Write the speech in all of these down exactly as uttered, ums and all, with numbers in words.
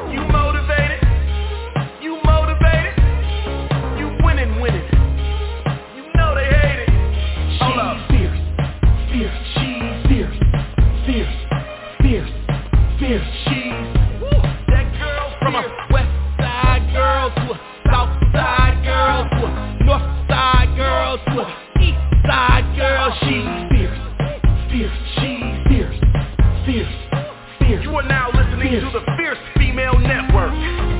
You motivated? You motivated? You winning, winning. You know they hate it. Hold up. Fierce, fierce, she's fierce, fierce, fierce, fierce, she's. Woo. That girl from a west side girl to a south side girl to a north side girl to a east side girl. She's fierce, fierce, she's fierce, fierce, fierce. You are now listening fierce. to the Fierce Female Network.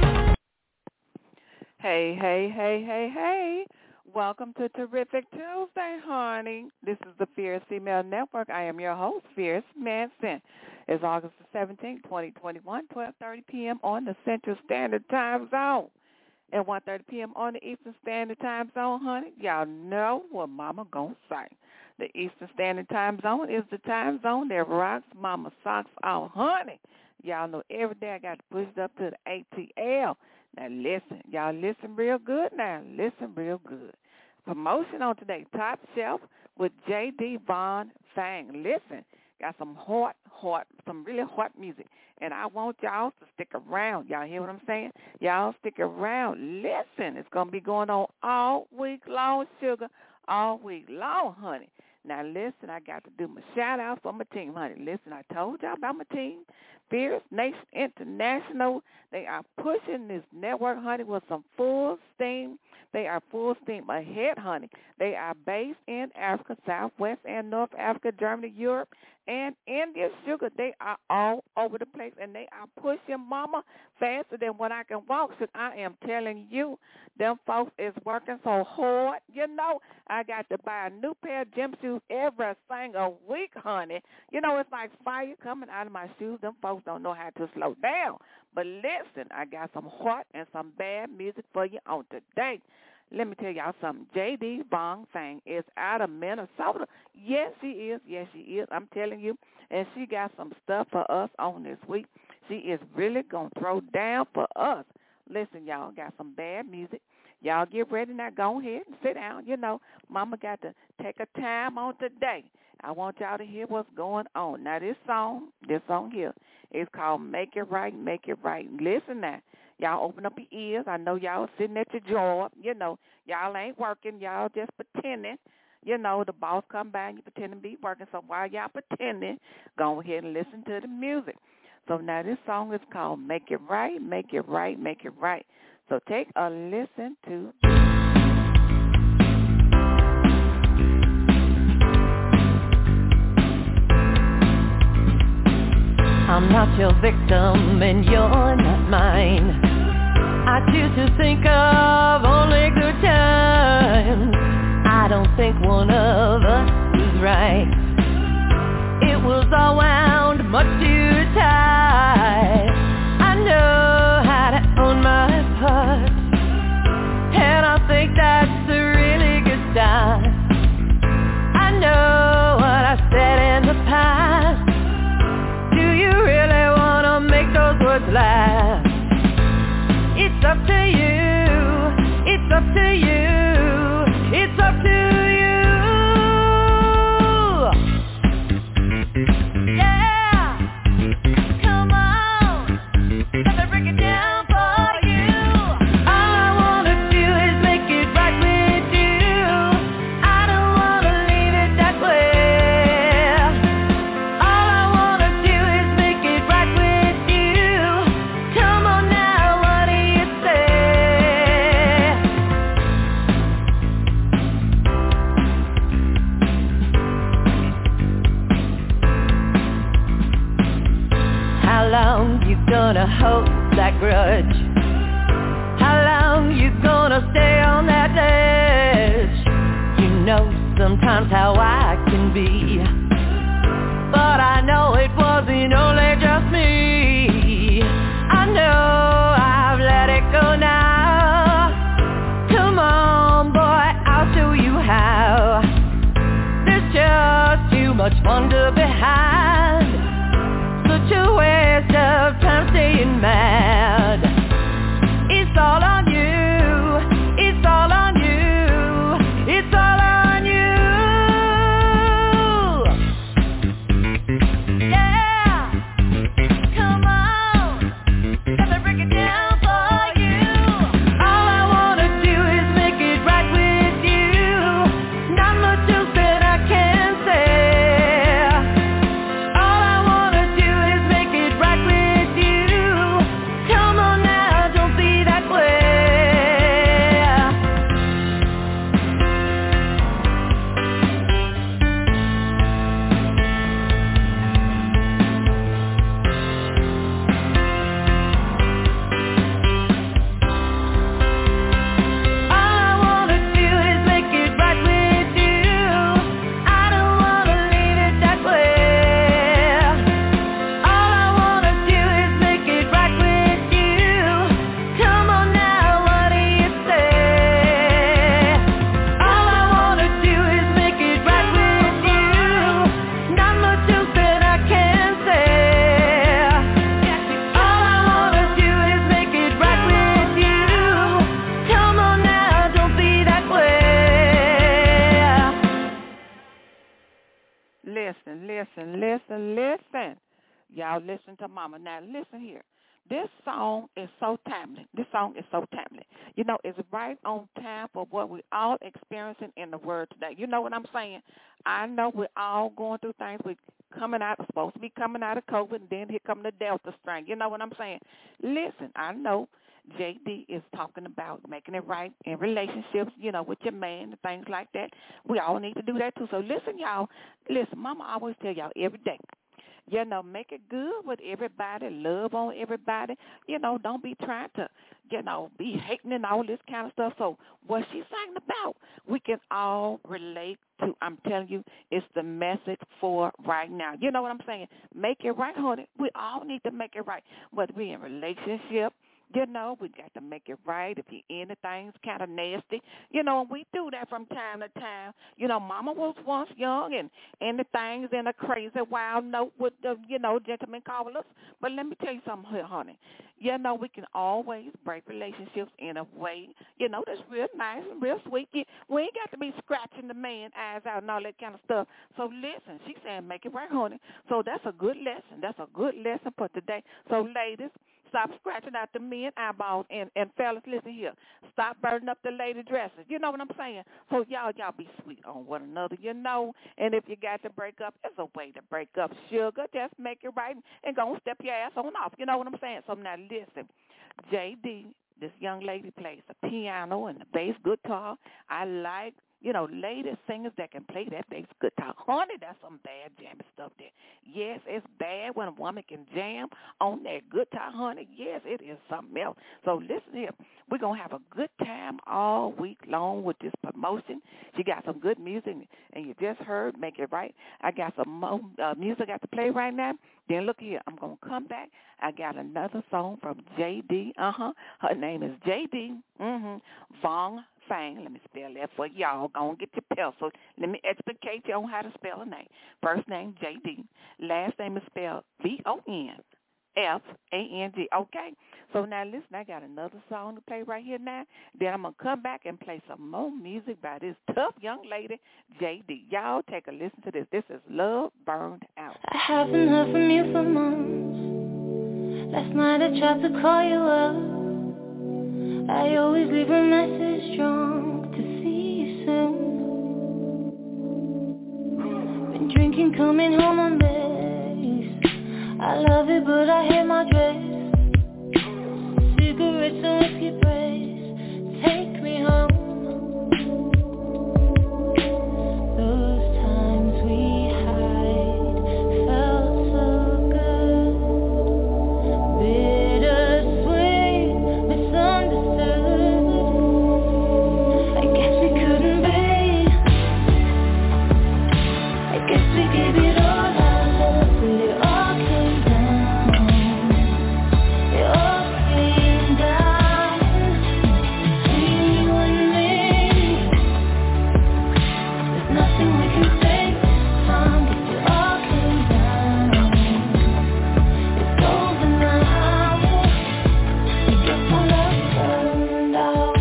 Hey, hey, hey, hey, hey. Welcome to Terrific Tuesday, honey. This is the Fierce Female Network. I am your host, Fierce Manson. It's August the seventeenth, twenty twenty-one, twelve thirty p.m. on the Central Standard Time Zone. And one thirty p.m. on the Eastern Standard Time Zone, honey. Y'all know what Mama gonna say. The Eastern Standard Time Zone is the time zone that rocks Mama socks out, honey. Y'all know every day I got to push it up to the A T L. Now listen, y'all listen real good now. Listen real good. Promotion on today, Top Shelf with J D Von Fang. Listen, got some hot, hot, some really hot music. And I want y'all to stick around. Y'all hear what I'm saying? Y'all stick around. Listen, it's going to be going on all week long, sugar, all week long, honey. Now, listen, I got to do my shout-out for my team, honey. Listen, I told y'all about my team, Fierce Nation International. They are pushing this network, honey, with some full steam. They are full steam ahead, honey. They are based in Africa, Southwest and North Africa, Germany, Europe, and India, sugar. They are all over the place, and they are pushing Mama faster than when I can walk. So I am telling you, them folks is working so hard. You know, I got to buy a new pair of gym shoes every single week, honey. You know, it's like fire coming out of my shoes. Them folks don't know how to slow down. But listen, I got some hot and some bad music for you on today. Let me tell y'all something. J D Von Fang is out of Minnesota. Yes, she is. Yes, she is. I'm telling you. And she got some stuff for us on this week. She is really going to throw down for us. Listen, y'all, got some bad music. Y'all get ready now. Go ahead and sit down. You know, Mama got to take a time on today. I want y'all to hear what's going on. Now, this song, this song here is called Make It Right, Make It Right. Listen now. Y'all open up your ears. I know y'all sitting at your job. You know, y'all ain't working. Y'all just pretending. You know, the boss come by and you pretend to be working. So while y'all pretending, go ahead and listen to the music. So now this song is called Make It Right, Make It Right, Make It Right. So take a listen to I'm not your victim and you're not mine. I choose to think of only good times. I don't think one of us is right. It was all wound much too tight. I know how to own my part, and I think that's a really good start. I know what I said in the past. Do you really want to make those words last? It's up to you, it's up to you, it's up to you. Yeah, come on, let me break it down for you. All I want to do is make it right with you. I don't want to leave it that way. All I want to do is make it right with you. Come on now, what do you say? How long you gonna hold that grudge? How long you gonna stay on that edge? You know sometimes how I can be, but I know it wasn't only just me. I know I've let it go now. Come on, boy, I'll show you how. There's just too much fun to be had. Such a waste of time staying mad. It's all on you. It's all on you. It's all on you. Yeah. Come Y'all listen to mama. Now, listen here. This song is so timely. This song is so timely. You know, it's right on time for what we all experiencing in the world today. You know what I'm saying? I know we're all going through things. We're coming out, supposed to be coming out of COVID, and then here come the Delta strain. You know what I'm saying? Listen, I know J D is talking about making it right in relationships, you know, with your man and things like that. We all need to do that, too. So listen, y'all. Listen, mama always tell y'all every day. You know, make it good with everybody, love on everybody. You know, don't be trying to, you know, be hating and all this kind of stuff. So what she's saying about, we can all relate to, I'm telling you, it's the message for right now. You know what I'm saying? Make it right, honey. We all need to make it right, whether we're in relationship. You know, we got to make it right. If you're anything's kind of nasty, you know, and we do that from time to time. You know, mama was once young and anything's in a crazy wild note with the, you know, gentlemen call us. But let me tell you something here, honey. You know, we can always break relationships in a way, you know, that's real nice and real sweet. We ain't got to be scratching the man's eyes out and all that kind of stuff. So listen, she's saying make it right, honey. So that's a good lesson. That's a good lesson for today. So ladies, stop scratching out the men eyeballs, and, and fellas, listen here. Stop burning up the lady dresses. You know what I'm saying? So y'all, y'all be sweet on one another, you know. And if you got to break up, there's a way to break up, sugar. Just make it right and go step your ass on off. You know what I'm saying? So now listen, J D, this young lady plays the piano and the bass guitar. I like, you know, lady singers that can play that bass guitar. Honey, that's some bad jamming stuff there. Yes, it's bad when a woman can jam on that guitar, honey. Yes, it is something else. So listen here. We're going to have a good time all week long with this promotion. She got some good music, and you just heard Make It Right. I got some more uh, music I got to play right now. Then look here. I'm going to come back. I got another song from J D. Uh-huh. Her name is J D. Mm-hmm. Vong Fang. Let me spell that for y'all. Go and get your pencil. Let me educate you on how to spell a name. First name, J D. Last name is spelled V O N F A N G. Okay? So now listen, I got another song to play right here now. Then I'm going to come back and play some more music by this tough young lady, J D. Y'all take a listen to this. This is Love Burned Out. I haven't heard from you for months. Last night I tried to call you up. I always leave a message drunk to see you soon. Been drinking, coming home on base. I love it, but I hate my dress. Cigarettes and whiskey breaks. Take me home. Those times we hide felt so good. Bittersweet, misunderstood. I guess we couldn't be. I guess we gave it all our love, but it all came down. It all came down between you and me. There's nothing we can say this time, 'cause it all came down. It's over now. I guess our love burned out.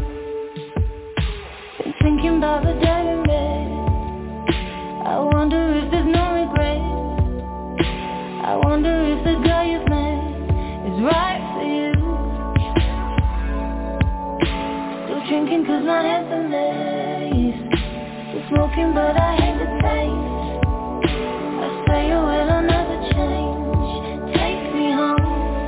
Been thinking about the day we met. I wonder if there's no regret. I wonder if the girl you've met is right for you. Still drinking 'cause my hands are laced. Still smoking but I hate the taste. I say you will never change. Take me home.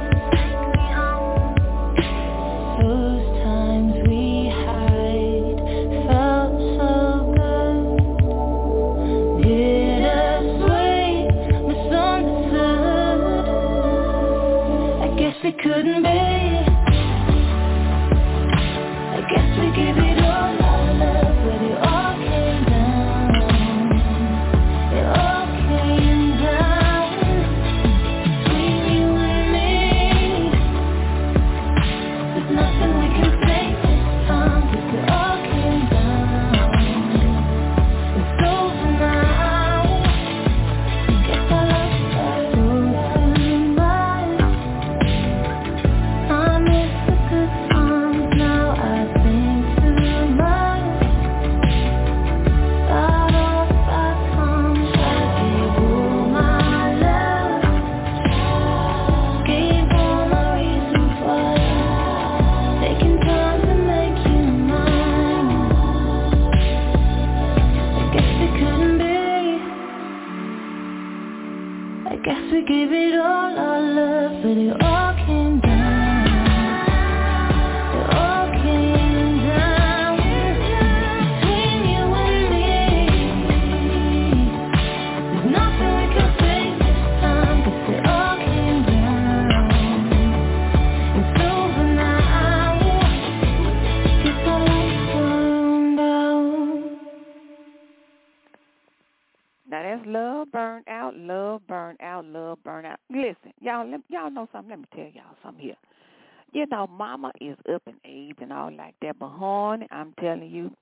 Those times we hide felt so good. Bittersweet, misunderstood. I guess we couldn't be. I guess we gave it all our love, but it all came down. It all came down between you and me. There's nothing we can say this time, 'cause it all came down. It's over now. Guess I love you so much. I miss burn out, love burn out, love burn out. Listen, y'all, let, y'all know something. Let me tell y'all something here. You know, mama is up in age and all like that, but honey, I'm telling you,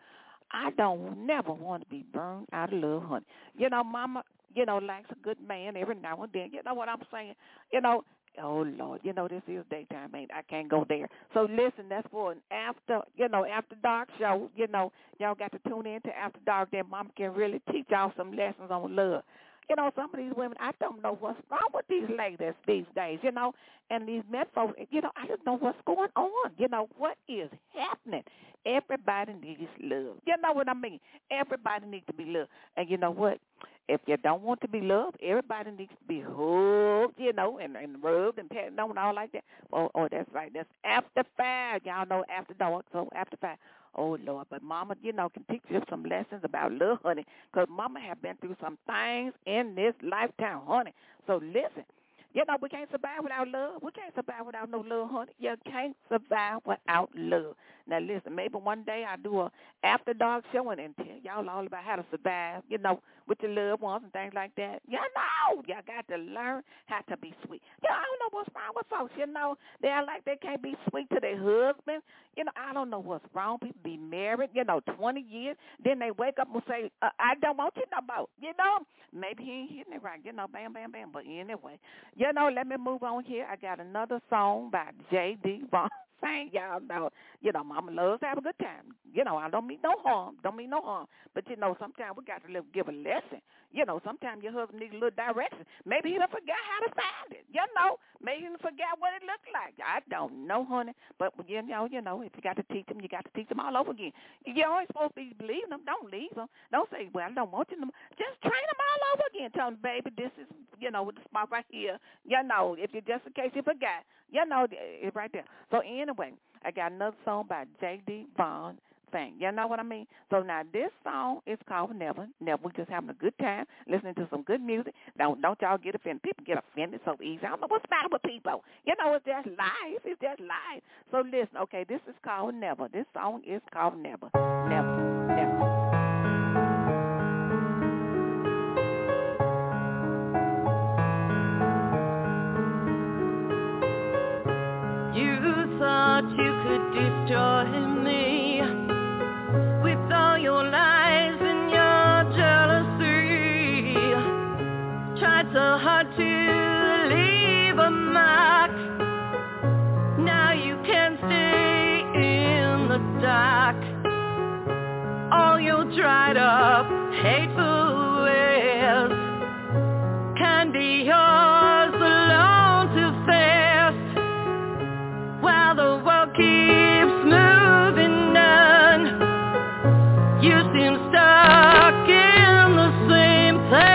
I don't never want to be burned out of love, honey. You know, mama, you know, likes a good man every now and then. You know what I'm saying? You know, oh, Lord, you know, this is daytime, ain't I can't go there. So, listen, that's for an after, you know, after dark show. You know, y'all got to tune in to After Dark. Then mama can really teach y'all some lessons on love. You know, some of these women, I don't know what's wrong with these ladies these days, you know, and these men folks, you know, I don't know what's going on. You know, what is happening? Everybody needs love. You know what I mean? Everybody needs to be loved. And you know what? If you don't want to be loved, everybody needs to be hugged, you know, and, and rubbed and patted on and all like that. Oh, oh, that's right. That's after five. Y'all know after dark, so after five. Oh, Lord, but mama, you know, can teach you some lessons about love, honey, because mama have been through some things in this lifetime, honey. So listen, you know, we can't survive without love. We can't survive without no love, honey. You can't survive without love. Now, listen, maybe one day I'll do a after dark show and tell y'all all about how to survive, you know, with your loved ones and things like that. You know, y'all got to learn how to be sweet. You know, I don't know what's wrong with folks. You know, they act like they can't be sweet to their husband. You know, I don't know what's wrong. People be married, you know, twenty years. Then they wake up and say, uh, I don't want you no more. You know, maybe he ain't hitting it right. You know, bam, bam, bam. But anyway, you know, let me move on here. I got another song by J D Vaughn. Saying y'all know, you know, mama loves to have a good time. You know, I don't mean no harm. Don't mean no harm. But, you know, sometimes we got to live, give a lesson. You know, sometimes your husband needs a little direction. Maybe he done forgot how to find it. You know, maybe he done forgot what it looked like. I don't know, honey. But, you know, you know, if you got to teach them, you got to teach them all over again. You always supposed to be leaving them. Don't leave them. Don't say, well, I don't want you to. Just train them all over again. Tell them, baby, this is, you know, the spot right here. You know, if you just in case you forgot. You know, it's right there. So, anyway, I got another song by J D Vaughn. Thing. You know what I mean? So now this song is called Never. Never. We're just having a good time, listening to some good music. Don't, don't y'all get offended. People get offended so easy. I don't know what's the matter with people. You know, it's just life. It's just life. So listen, okay, this is called Never. This song is called Never. Never. Never. You thought you could destroy me with all your lies and your jealousy. Tried so hard to leave a mark. Now you can't stay in the dark. All your dried up, hateful ways can be yours alone to face. While the world keeps moving on, you seem stuck in the same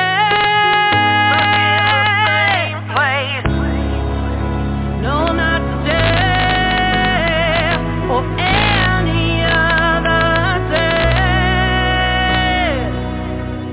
place. No, not today or any other day.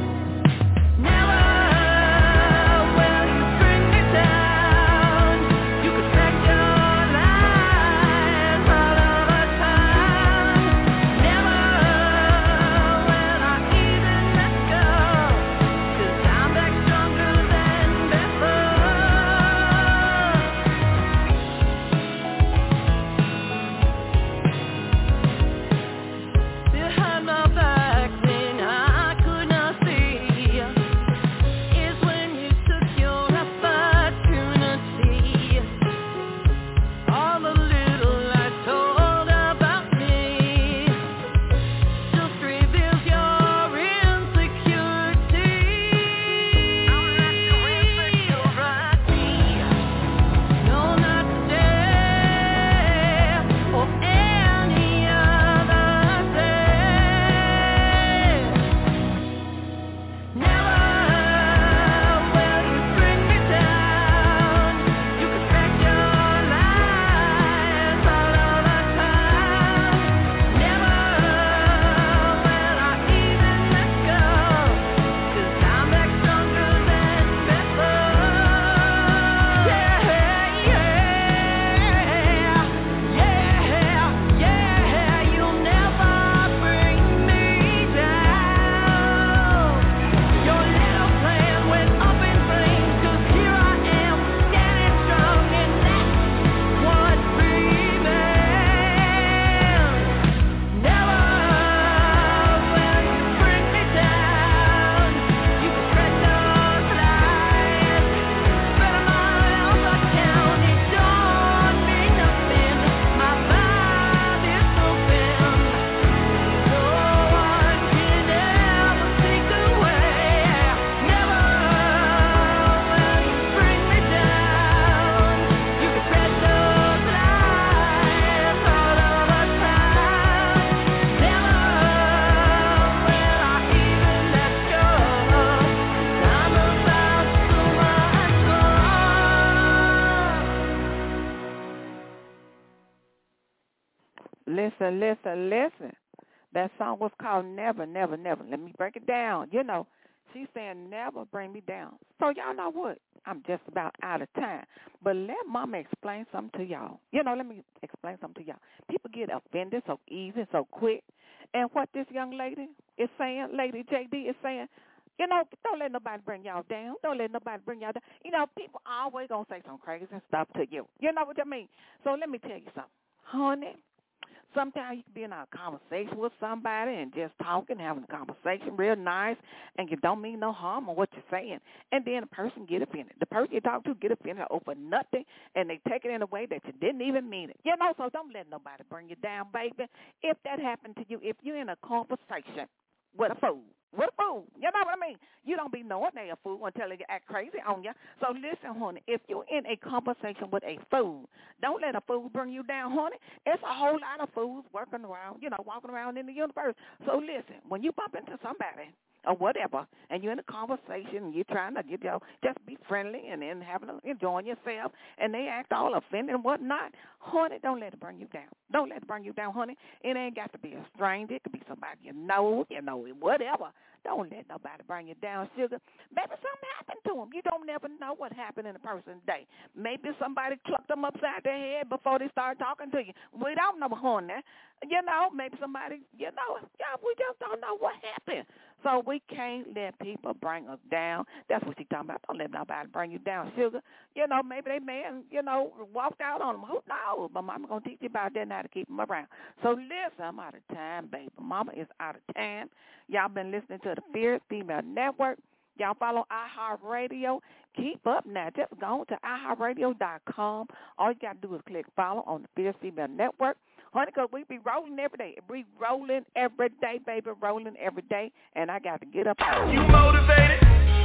Listen, listen, listen. That song was called Never, Never, Never. Let me break it down. You know, she's saying never bring me down. So y'all know what? I'm just about out of time. But let Mama explain something to y'all. You know, let me explain something to y'all. People get offended so easy, so quick. And what this young lady is saying, Lady J D is saying, you know, don't let nobody bring y'all down. Don't let nobody bring y'all down. You know, people always going to say some crazy stuff to you. You know what I mean? So let me tell you something. Honey, sometimes you can be in a conversation with somebody and just talking, having a conversation real nice, and you don't mean no harm on what you're saying. And then the person get offended. The person you talk to get offended over nothing, and they take it in a way that you didn't even mean it. You know, so don't let nobody bring you down, baby. If that happened to you, if you're in a conversation with a fool, with a fool, you know what I mean? You don't be knowing they a fool until they act crazy on you. So listen, honey, if you're in a conversation with a fool, don't let a fool bring you down, honey. It's a whole lot of fools working around, you know, walking around in the universe. So listen, when you bump into somebody or whatever, and you're in a conversation, and you're trying to get your, just be friendly and then having a, enjoying yourself, and they act all offended and whatnot, honey, don't let it bring you down. Don't let it bring you down, honey. It ain't got to be a stranger. It could be somebody you know, you know, whatever. Don't let nobody bring you down, sugar. Maybe something happened to them. You don't never know what happened in a person's day. Maybe somebody clucked them upside their head before they started talking to you. We don't know, honey. You know, maybe somebody, you know, yeah, we just don't know what happened. So we can't let people bring us down. That's what she's talking about. Don't let nobody bring you down, sugar. You know, maybe they man, you know, walked out on them. Who knows? But Mama going to teach you about that and how to keep them around. So listen, I'm out of time, baby. Mama is out of time. Y'all been listening to the Fierce Female Network. Y'all follow iHeartRadio. Keep up now. Just go to i heart radio dot com. All you got to do is click follow on the Fierce Female Network. Honey, because we be rolling every day. We rolling every day, baby, rolling every day. And I got to get up. You motivated.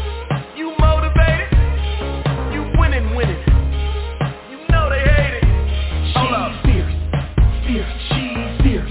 You motivated. You winning, winning. You know they hate it. Hold up. Fierce. Fierce. She's fierce.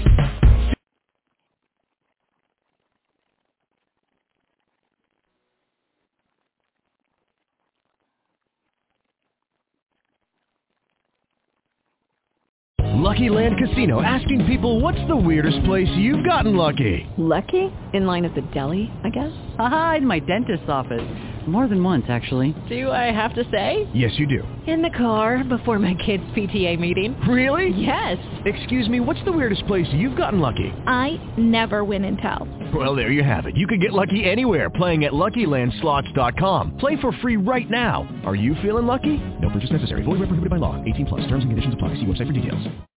Lucky Land Casino, asking people, what's the weirdest place you've gotten lucky? Lucky? In line at the deli, I guess? Aha, in my dentist's office. More than once, actually. Do I have to say? Yes, you do. In the car before my kids' P T A meeting. Really? Yes. Excuse me, what's the weirdest place you've gotten lucky? I never win and tell. Well, there you have it. You can get lucky anywhere, playing at Lucky Land Slots dot com. Play for free right now. Are you feeling lucky? No purchase necessary. Void where prohibited by law. eighteen plus. Terms and conditions apply. See website for details.